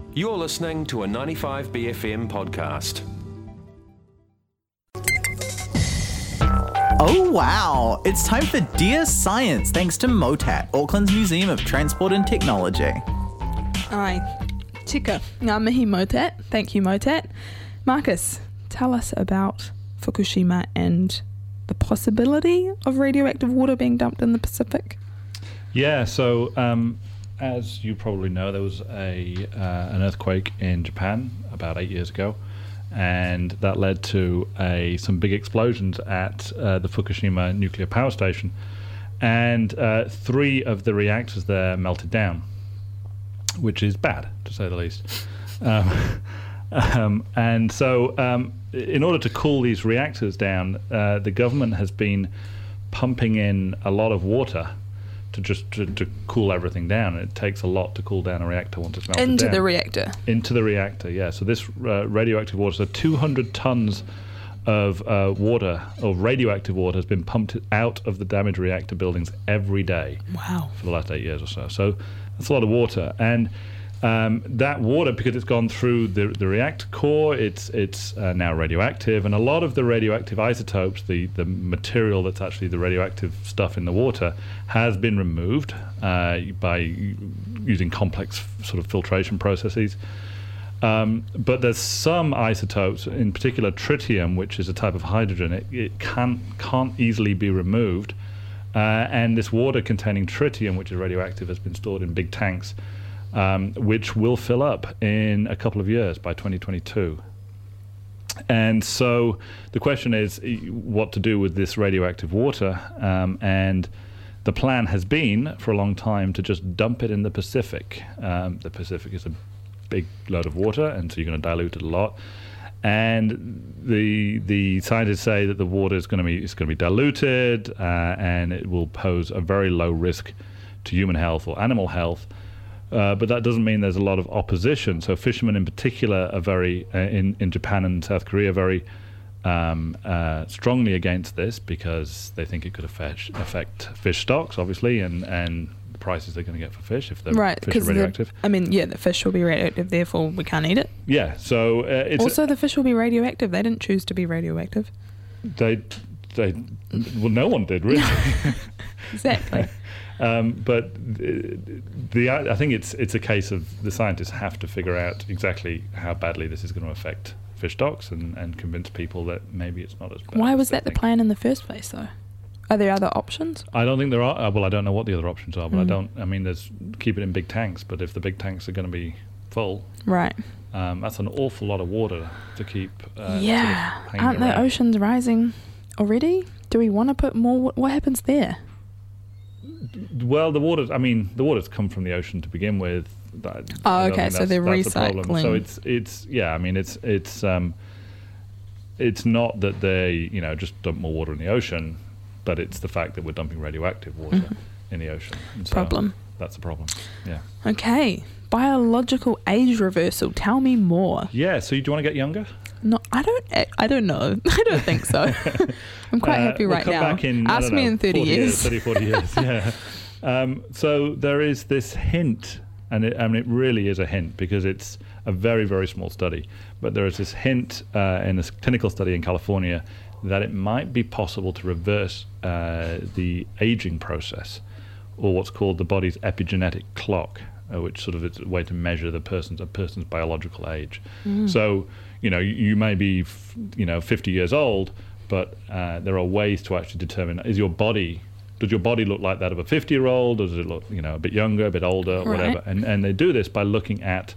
You're listening to a 95BFM podcast. Oh wow, it's time for Dear Science thanks to MOTAT, Auckland's Museum of Transport and Technology. Ai, tika, ngā mihi MOTAT. Thank you, MOTAT. Marcus, tell us about Fukushima and the possibility of radioactive water being dumped in the Pacific. Yeah, so as you probably know, there was an earthquake in Japan about 8 years ago, and that led to some big explosions at the Fukushima nuclear power station, and 3 of the reactors there melted down, which is bad, to say the least. And so in order to cool these reactors down, the government has been pumping in a lot of water to cool everything down. It takes a lot to cool down a reactor once it's melted down. Into the reactor? Into the reactor, yeah. So this radioactive water, so 200 tons of water, or radioactive water, has been pumped out of the damaged reactor buildings every day. Wow. For the last 8 years or so. So that's a lot of water. And that water, because it's gone through the reactor core, it's now radioactive, and a lot of the radioactive isotopes, the material that's actually the radioactive stuff in the water, has been removed by using complex sort of filtration processes. But there's some isotopes, in particular tritium, which is a type of hydrogen, it can't easily be removed, and this water containing tritium, which is radioactive, has been stored in big tanks, which will fill up in a couple of years, by 2022. And so the question is what to do with this radioactive water, and the plan has been for a long time to just dump it in the Pacific. The Pacific is a big load of water, and so you're going to dilute it a lot. And the scientists say that the water is going to be diluted, and it will pose a very low risk to human health or animal health. But that doesn't mean there's a lot of opposition. So fishermen in particular are very, in Japan and South Korea, very strongly against this, because they think it could affect fish stocks, obviously, and the prices they're going to get for fish if the fish are radioactive. The fish will be radioactive, therefore we can't eat it. Yeah, so it's... Also, the fish will be radioactive. They didn't choose to be radioactive. Well, no one did, really. Exactly. But I think it's a case of the scientists have to figure out exactly how badly this is going to affect fish stocks and convince people that maybe it's not as bad. Why was that the plan in the first place, though? Are there other options? I don't think there are. Well, I don't know what the other options are, but there's keep it in big tanks, but if the big tanks are going to be full, right, that's an awful lot of water to keep. Aren't around. the oceans rising already? Do we want to put more? What happens there? Well, the water's come from the ocean to begin with. Okay, so they're recycling. So it's not that they just dump more water in the ocean, but it's the fact that we're dumping radioactive water in the ocean. And so problem. That's a problem. Yeah. Okay, biological age reversal. Tell me more. Yeah. So do you want to get younger? No, I don't know. I don't think so. I'm quite happy right now. Ask me in 30 years. 40 years, yeah. So there is this hint, and it really is a hint, because it's a very, very small study, but there is this hint in a clinical study in California that it might be possible to reverse the aging process, or what's called the body's epigenetic clock, which sort of is a way to measure a person's biological age. So you may be 50 years old, but there are ways to actually determine, does your body look like that of a 50-year-old, or does it look a bit younger, a bit older, whatever? And they do this by looking at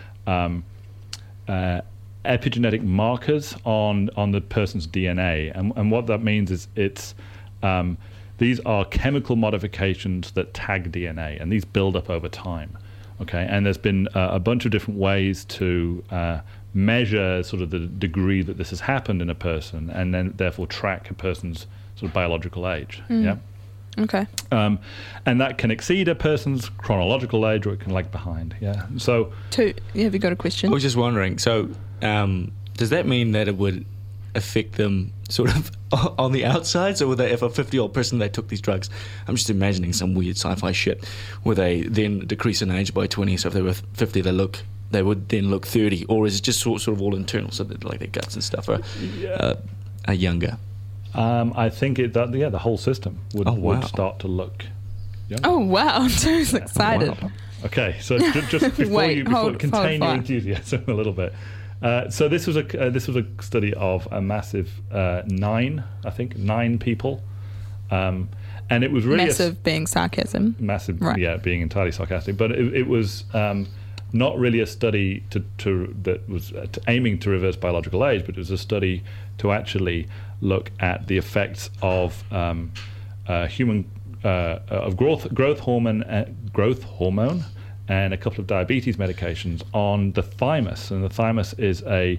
epigenetic markers on the person's DNA, and what that means is these are chemical modifications that tag DNA, and these build up over time. Okay, and there's been a bunch of different ways to measure sort of the degree that this has happened in a person, and then therefore track a person's sort of biological age. Yeah. Okay. And that can exceed a person's chronological age, or it can lag behind. Yeah. So. Have you got a question? I was just wondering. So, does that mean that it would affect them sort of on the outside? So, if a 50-year-old person, they took these drugs, I'm just imagining some weird sci-fi shit, where they then decrease in age by 20. So if they were 50, they look they would then look 30, or is it just sort of all internal, so that like their guts and stuff are younger? I think the whole system would start to look younger. Oh wow! I'm so excited. Wow. Okay, so just before hold contain your fire. enthusiasm a little bit. So this was a study of a massive 9 people, and it was really Massive being sarcasm. massive, Right. yeah, being entirely sarcastic. But it was not really a study that was aiming to reverse biological age, but it was a study to actually look at the effects of human of growth hormone and a couple of diabetes medications on the thymus. And the thymus is a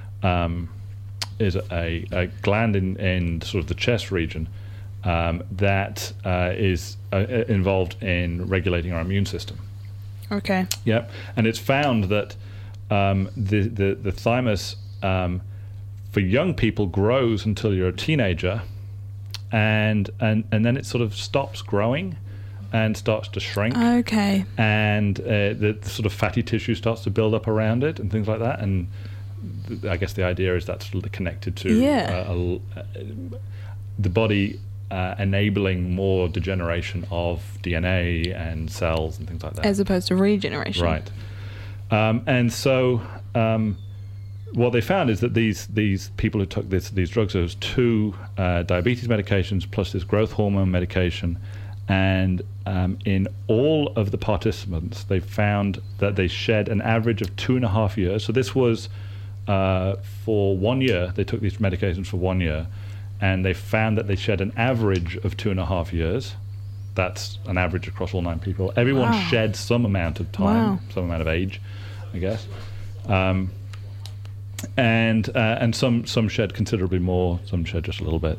gland in sort of the chest region that is involved in regulating our immune system. Okay. Yep, and it's found that the thymus for young people grows until you're a teenager, and then it sort of stops growing and starts to shrink. Okay. And the sort of fatty tissue starts to build up around it and things like that. And I guess the idea is that's connected to the body enabling more degeneration of DNA and cells and things like that. As opposed to regeneration. Right. And so what they found is that these people who took these drugs, there was 2 diabetes medications plus this growth hormone medication, and in all of the participants, they found that they shed an average of 2.5 years. So this was for 1 year. They took these medications for 1 year, and they found that they shed an average of 2.5 years. That's an average across all 9 people. Everyone Wow. shed some amount of time, Wow. some amount of age, I guess. And some shed considerably more, some shed just a little bit.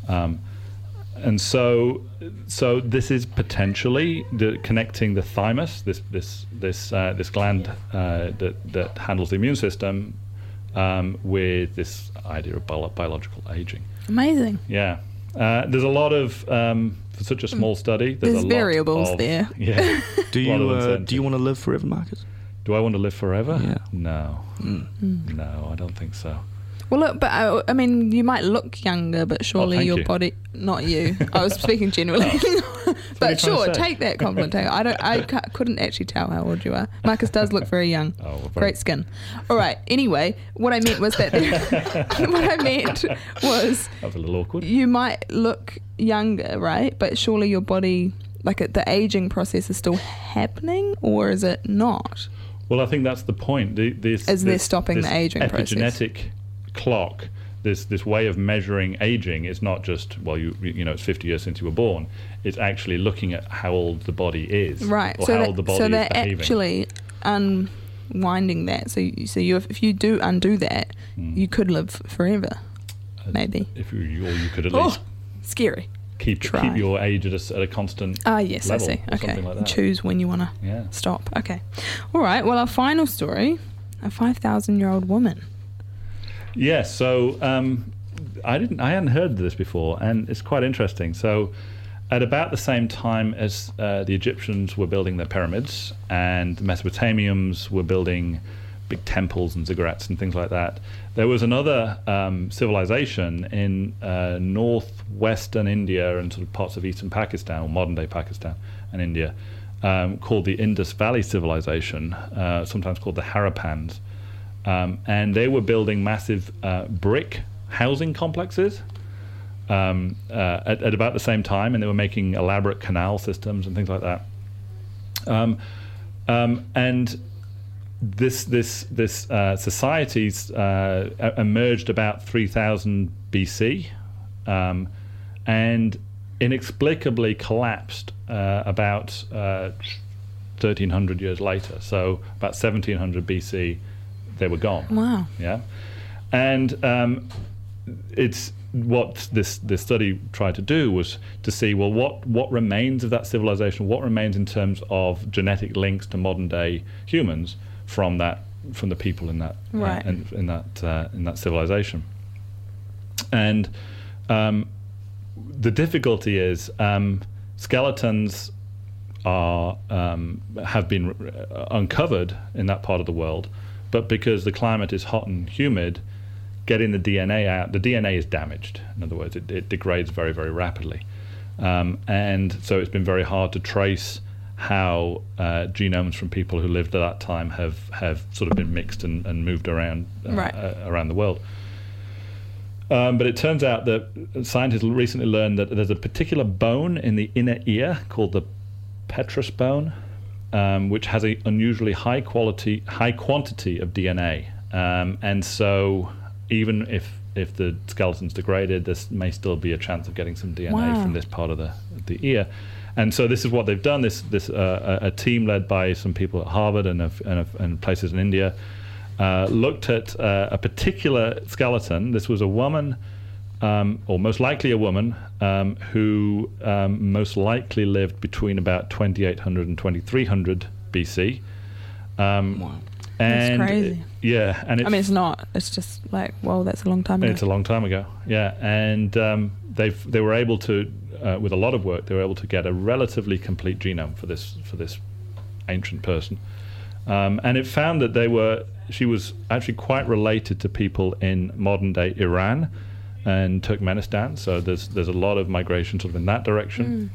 And so this is potentially connecting the thymus, this gland that handles the immune system, with this idea of biological aging. Amazing. Yeah, there's a lot of for such a small study. There's a lot variables of- there. Yeah. Do a lot of you uncertainty. want to live forever, Marcus? Do I want to live forever? Yeah. No. No, I don't think so. Well, look, but I mean, you might look younger, but surely thank your you. body. Not you. I was speaking generally. what you're But trying to sure, say. take that compliment. I couldn't actually tell how old you are. Marcus does look very young. Oh, well, very- Great skin. All right. Anyway, what I meant was that. What I meant was That was a little awkward. you might look younger, right? But surely your body, like the aging process, is still happening, or is it not? Well, I think that's the point. They're stopping the aging process. epigenetic clock, this way of measuring aging is not just, well, you know, it's 50 years since you were born. It's actually looking at how old the body is, Right. or So how old the body is they're behaving. actually unwinding that. So if you do undo that, you could live forever. Maybe. If you could at Oh, least scary. keep try. your age at a constant Ah, yes, level I see. or Okay. something like that. Choose when you want to Yeah. stop. Okay. All right. Well, our final story, a 5,000-year-old woman. Yeah, so I hadn't heard of this before, and it's quite interesting. So, at about the same time as the Egyptians were building their pyramids, and the Mesopotamians were building big temples and ziggurats and things like that, there was another civilization in northwestern India and sort of parts of eastern Pakistan, or modern-day Pakistan and India, called the Indus Valley Civilization, sometimes called the Harappans. And they were building massive brick housing complexes at about the same time, and they were making elaborate canal systems and things like that. And this societies emerged about 3000 BC, and inexplicably collapsed about 1300 years later. So about 1700 BC, they were gone. Wow. Yeah, and it's what this study tried to do was to see, well, what remains of that civilization, what remains in terms of genetic links to modern day humans from the people in that Right. in that civilization. And the difficulty is skeletons have been uncovered in that part of the world, but because the climate is hot and humid, getting the DNA out, the DNA is damaged. In other words, it degrades very, very rapidly. And so it's been very hard to trace how genomes from people who lived at that time have sort of been mixed and moved around around the world. But it turns out that scientists recently learned that there's a particular bone in the inner ear called the petrous bone, which has an unusually high quantity of DNA. And so even if the skeleton's degraded, there may still be a chance of getting some DNA from this part of the ear. And so this is what they've done. A team led by some people at Harvard and places in India looked at a particular skeleton. This was a woman, or most likely a woman, who most likely lived between about 2800 and 2300 BC. Wow. That's crazy. Yeah, and it's not. It's just like, well, that's a long time ago. It's a long time ago. Yeah, and they were able to, with a lot of work, they were able to get a relatively complete genome for this ancient person, and it found that she was actually quite related to people in modern day Iran and Turkmenistan. So there's a lot of migration sort of in that direction.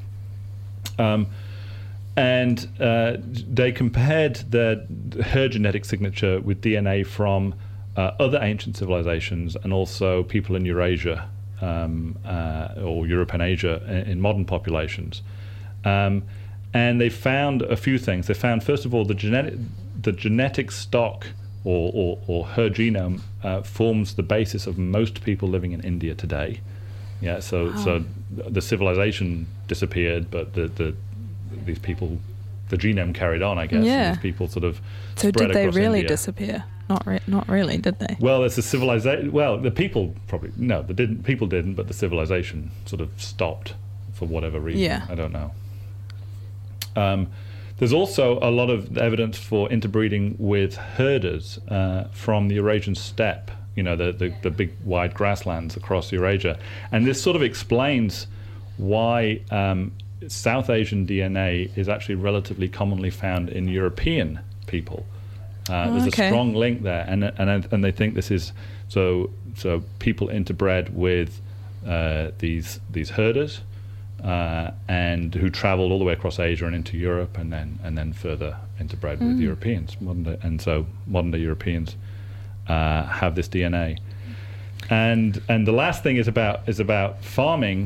And they compared her genetic signature with DNA from other ancient civilizations and also people in Eurasia or Europe and Asia in modern populations. And they found a few things. They found, first of all, the genetic stock or her genome forms the basis of most people living in India today. Yeah, so the civilization disappeared, but these people, the genome carried on, I guess. Yeah. And these people sort of So spread did they across really India. disappear? Not really, did they? Well, it's a civilization. Well, the people probably no, they didn't. People didn't, but the civilization sort of stopped for whatever reason. Yeah. I don't know. There's also a lot of evidence for interbreeding with herders from the Eurasian steppe. You know, the big wide grasslands across Eurasia, and this sort of explains why South Asian DNA is actually relatively commonly found in European people. There's a strong link there, and they think this is so people interbred with these herders and who traveled all the way across Asia and into Europe, and then further interbred with Europeans. Modern day Europeans have this DNA, and the last thing is about farming.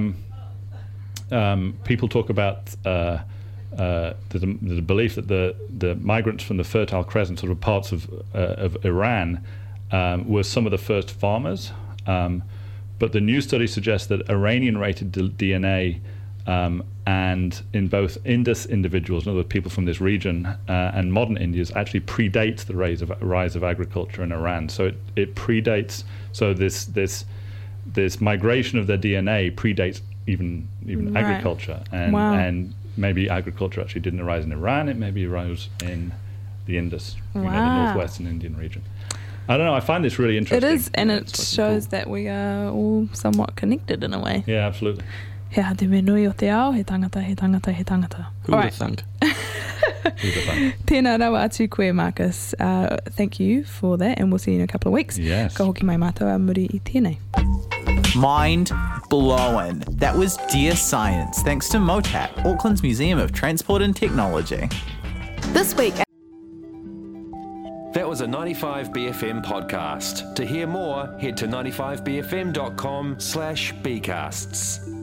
People talk about there's a belief that the migrants from the Fertile Crescent, sort of parts of Iran, were some of the first farmers. But the new study suggests that Iranian-rated DNA and in both Indus individuals, in other words, people from this region, and modern Indians, actually predates the rise of agriculture in Iran. So it predates. So this migration of their DNA predates even agriculture, and maybe agriculture actually didn't arise in Iran. It maybe arose in the Indus, the northwestern Indian region. I don't know. I find this really interesting. It is, and it shows that we are all somewhat connected in a way. Yeah, absolutely. He hade me nui o te ao, he tangata, he tangata, he tangata. Who would have thunk? Tēnā rawa atu koe, Marcus. Thank you for that, and we'll see you in a couple of weeks. Yes. Ka hoki mai mātou a muri I tēnei. Mind blown. That was Dear Science, thanks to MOTAT, Auckland's Museum of Transport and Technology. This week... That was a 95BFM podcast. To hear more, head to 95bfm.com/bcasts.